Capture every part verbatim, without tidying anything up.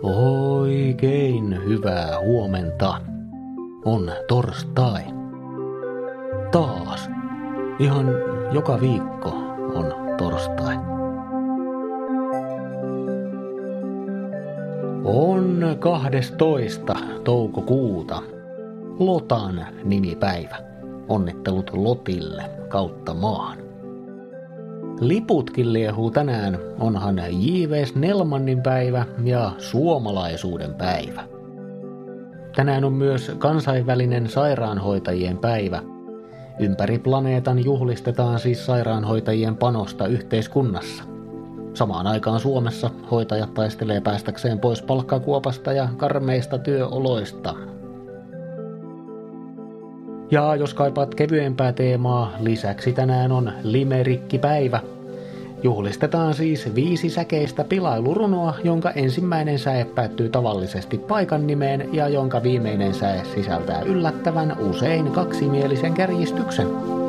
Oikein hyvää huomenta. On torstai. Taas. Ihan joka viikko on torstai. On kahdestoista toukokuuta. Lotan nimipäivä. Onnittelut Lotille kautta maan. Liputkin liehuu tänään, onhan J V Snellmanin päivä ja suomalaisuuden päivä. Tänään on myös kansainvälinen sairaanhoitajien päivä. Ympäri planeetan juhlistetaan siis sairaanhoitajien panosta yhteiskunnassa. Samaan aikaan Suomessa hoitajat taistelee päästäkseen pois palkkakuopasta ja karmeista työoloista. Ja jos kaipaat kevyempää teemaa, lisäksi tänään on limerikkipäivä. Juhlistetaan siis viisi säkeistä pilailurunoa, jonka ensimmäinen säe päättyy tavallisesti paikan nimeen ja jonka viimeinen säe sisältää yllättävän usein kaksimielisen kärjistyksen.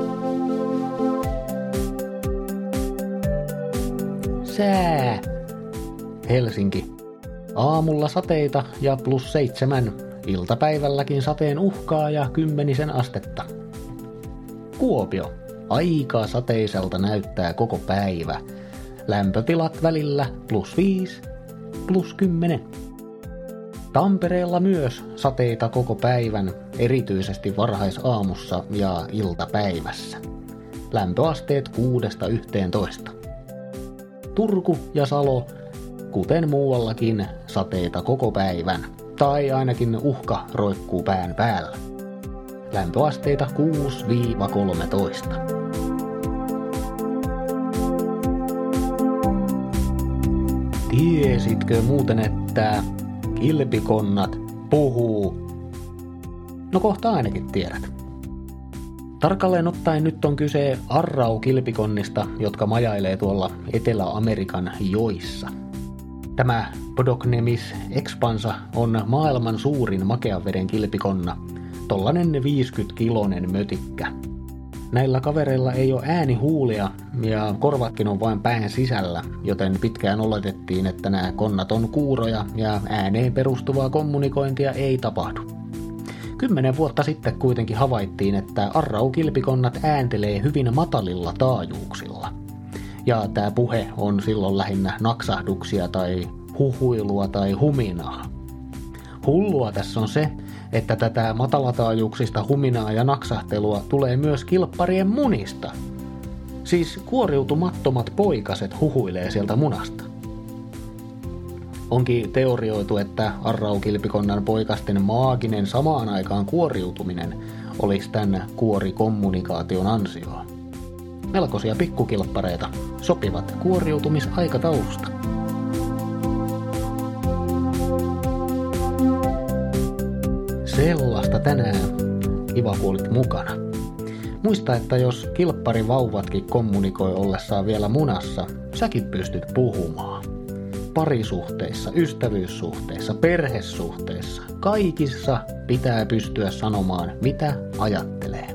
Sää. Helsinki. Aamulla sateita ja plus seitsemän. Iltapäivälläkin sateen uhkaa ja kymmenisen astetta. Kuopio. Aika sateiselta näyttää koko päivä. Lämpötilat välillä plus viisi, plus kymmenen. Tampereella myös sateita koko päivän, erityisesti varhaisaamussa ja iltapäivässä. Lämpöasteet kuudesta yhteentoista. Turku ja Salo, kuten muuallakin, sateita koko päivän. Tai ainakin uhka roikkuu pään päällä. Lämpöasteita kuusi kolmetoista. Tiesitkö muuten, että kilpikonnat puhuu? No kohta ainakin tiedät. Tarkalleen ottaen nyt on kyse arraukilpikonnista, jotka majailee tuolla Etelä-Amerikan joissa. Tämä Podocnemis expansa on maailman suurin makean veden kilpikonna, tollanen viisikymmentä-kiloinen mötikkä. Näillä kavereilla ei ole äänihuulia ja korvatkin on vain pään sisällä, joten pitkään oletettiin, että nämä konnat on kuuroja ja ääneen perustuvaa kommunikointia ei tapahdu. Kymmenen vuotta sitten kuitenkin havaittiin, että arraukilpikonnat ääntelee hyvin matalilla taajuuksilla. Ja tämä puhe on silloin lähinnä naksahduksia tai huhuilua tai huminaa. Hullua tässä on se, että tätä matalataajuuksista huminaa ja naksahtelua tulee myös kilpparien munista. Siis kuoriutumattomat poikaset huhuilee sieltä munasta. Onkin teorioitu, että arraukilpikonnan poikasten maaginen samaan aikaan kuoriutuminen olisi tämän kuorikommunikaation ansioa. Melkoisia pikkukilppareita sopivat kuoriutumisaikataulusta. Sellaista tänään. Kiva kun olit mukana. Muista, että jos kilpparivauvatkin kommunikoi ollessaan vielä munassa, säkin pystyt puhumaan. Parisuhteissa, ystävyyssuhteissa, perhesuhteissa, kaikissa pitää pystyä sanomaan, mitä ajattelee.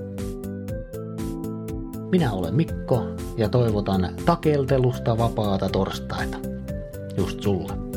Minä olen Mikko ja toivotan takeltelusta vapaata torstaita. Just sulle.